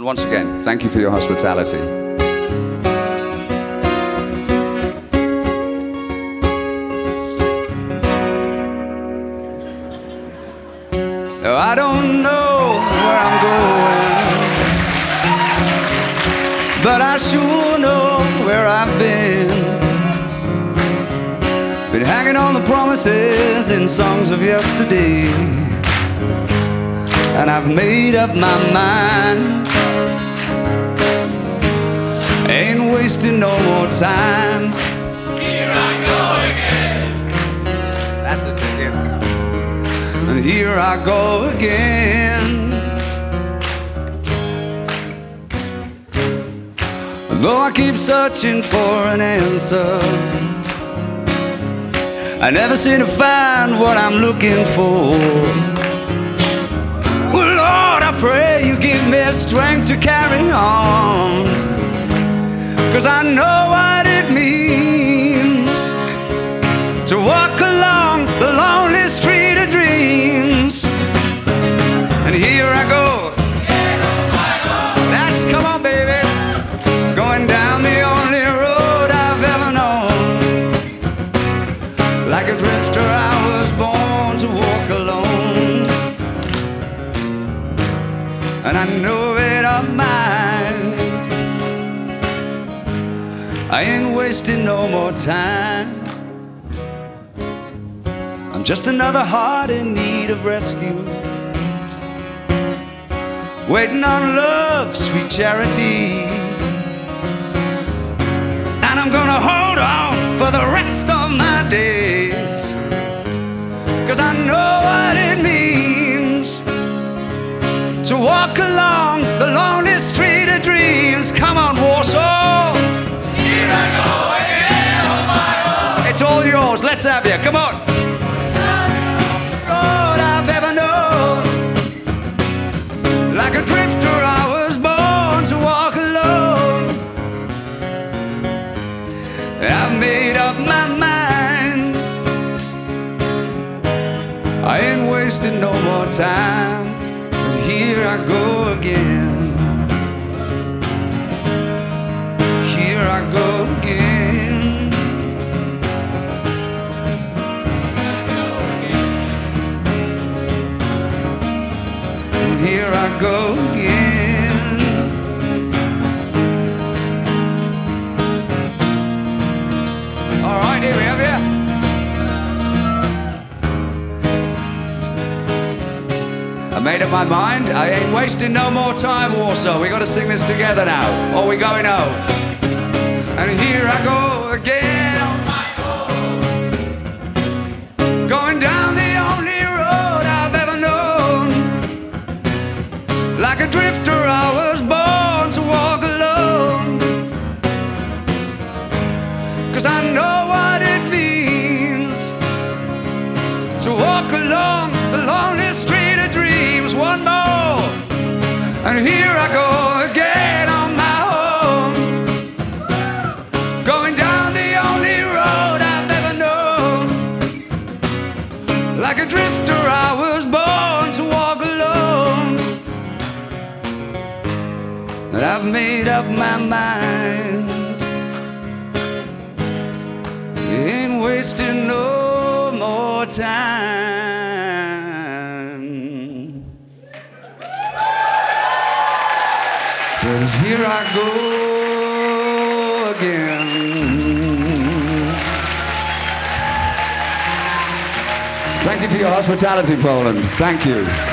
And once again, thank you for your hospitality. I don't know where I'm going, but I sure know where I've been. Been hanging on the promises in songs of yesterday, and I've made up my mind. Ain't wasting no more time. Here I go again. That's the ticket. And here I go again. Though I keep searching for an answer, I never seem to find what I'm looking for. Well, Lord, I pray you give me strength to carry on, 'cause I know what it means to walk along the lonely street of dreams. And here I go. That's, come on, baby. Going down the only road I've ever known. Like a drifter, I was born to walk alone. And I know it on mine. I ain't wasting no more time. I'm just another heart in need of rescue, waiting on love's sweet charity. And I'm gonna hold on for the rest of my days, 'cause I know what it means to walk along the lonely street of dreams. Come on, Warsaw. Here I go again on my own. It's all yours. Let's have you. Come on. Road I've ever known. Like a drifter, I was born to walk alone. I've made up my mind. I ain't wasting no more time. But here I go again. Here I go again. Here I go again. All right, here we have you. I made up my mind. I ain't wasting no more time, Warsaw. We gotta sing this together now. Or we going out. And here I go again on my own. Going down the only road I've ever known. Like a drifter, I was born to walk alone. 'Cause I know what it means to walk along the lonely street of dreams. One more, and here I go again on my own. Going down the only road I've ever known. Like a drifter, I was born to walk alone. And I've made up my mind. Ain't wasting no more time. 'Cause here I go again. Thank you for your hospitality, Poland. Thank you.